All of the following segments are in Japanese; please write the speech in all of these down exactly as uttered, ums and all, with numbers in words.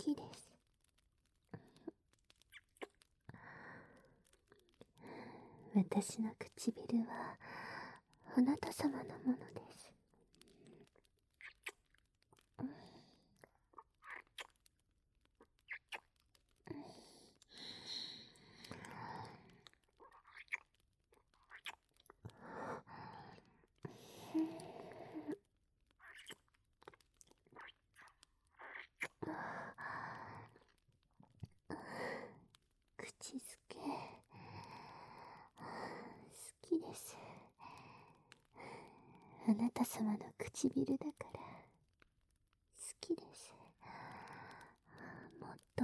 きです。私の唇はあなた様のものです。口づけ好きです。あなた様の唇だから好きです。もっと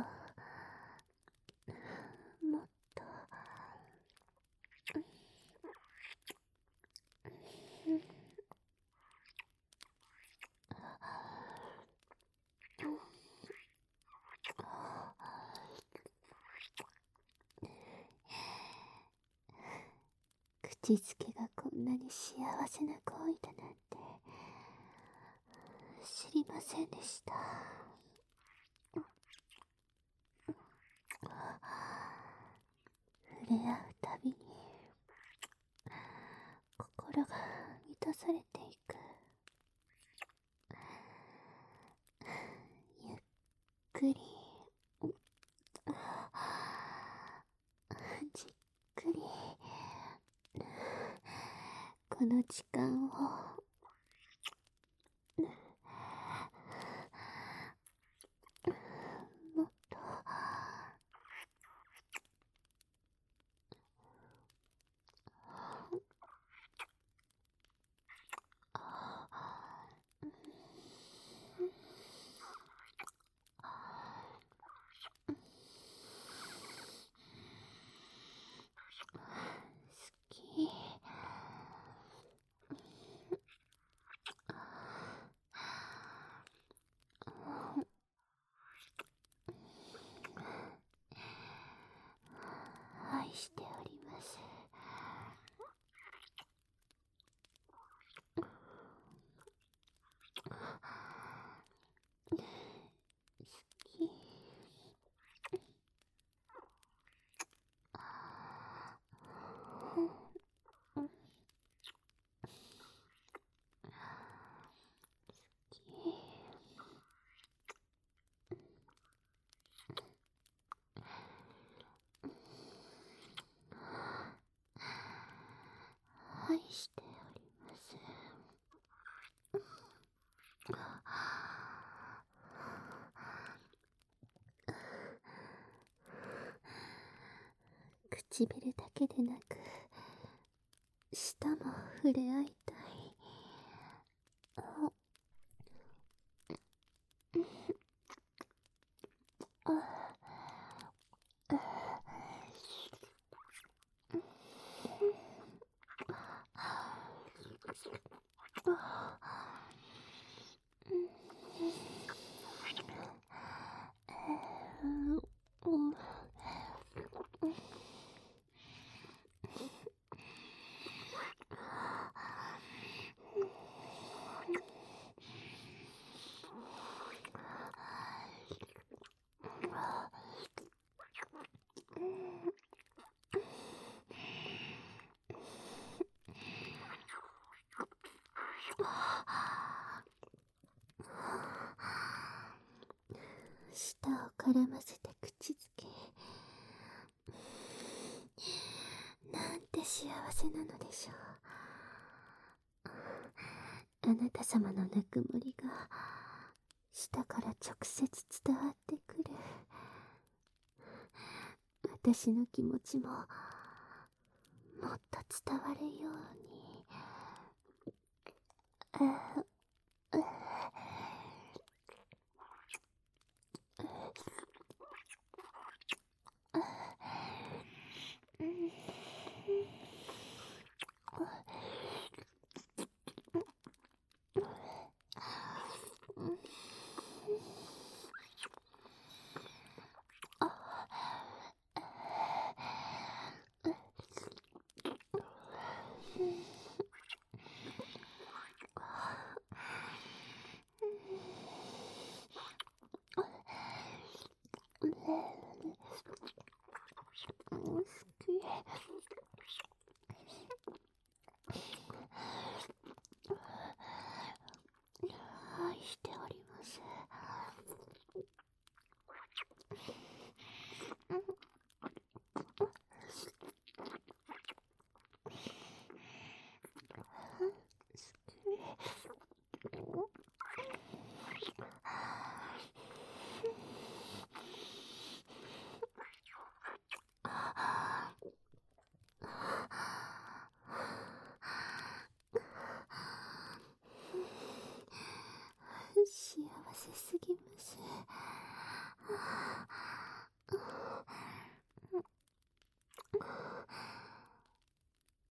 もっと口づけがこんなに幸せな行為だなんて知りませんでした。触れ合うたびに心が満たされていく。ゆっくりじっくりこの時間をもっと好き。愛しております。好き。愛しております。唇だけでなく舌も触れ合いたい。あ舌を絡ませて口づけ、なんて幸せなのでしょう。あなた様のぬくもりが舌から直接伝わってくる。私の気持ちももっと伝わるように。ああ